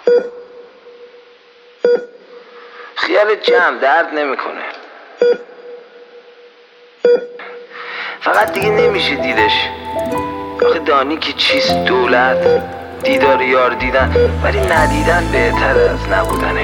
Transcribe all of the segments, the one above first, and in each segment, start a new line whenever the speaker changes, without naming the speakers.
خیالت جمع درد نمیکنه، فقط دیگه نمیشه دیدش. آخه دانی که چیست دولت؟ دیدار یار دیدن، ولی ندیدن بهتر از نبودنش.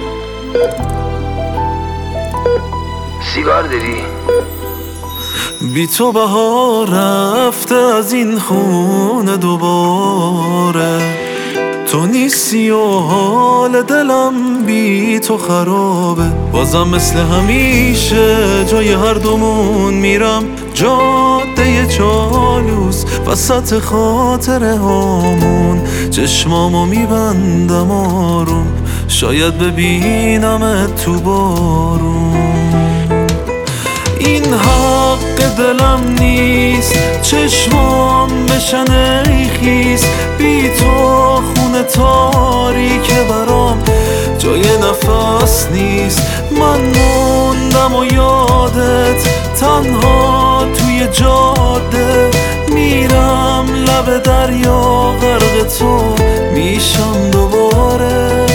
سیگار داری؟
بی تو بهار رفته از این خونه دوباره، تو نیستی و حال دلم بی تو خرابه. بازم مثل همیشه جای هر دومون میرم، جاده چالوس وسط خاطره هامون. چشمامو میبندم آروم، شاید ببینمت تو بارون. این حق دلم نیست چشمام بشن ای خیس، بی تو خونه تاریک برام جای نفس نیست. من موندم و یادت تنها توی جاده، میرم لب دریا غرق تو میشم دوباره.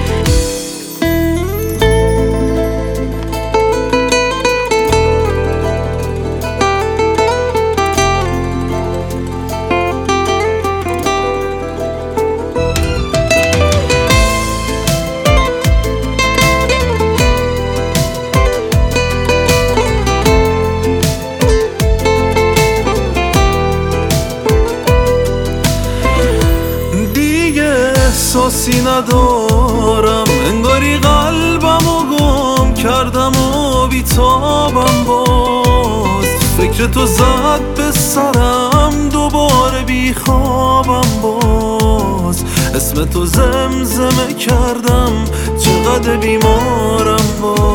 احساسی ندارم، انگاری قلبمو گم کردم و بیتابم. باز فکر تو زد به سرم، دوباره بیخوابم. باز اسم تو زمزمه کردم، چقدر بیمارم.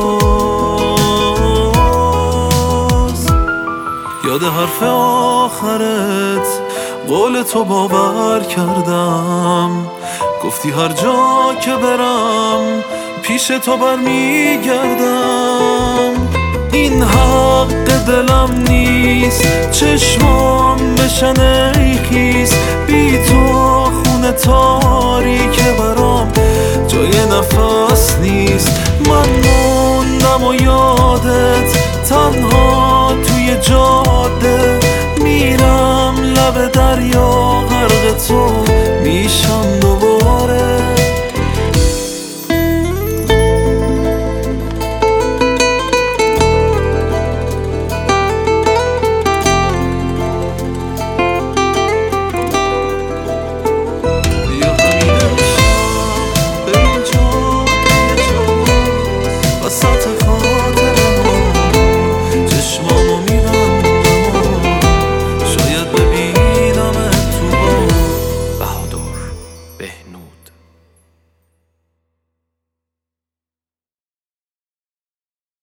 باز یاد حرف آخرت قول تو باور کردم، گفتی هر جا که برم پیش تو برمیگردم. این حق دلم نیست چشمام بشن ای خیس، بی تو خونه تاریک برام جای نفس نیست. من موندم و یادت تنها توی جاده، میرم لب دریا غرق تو میشم.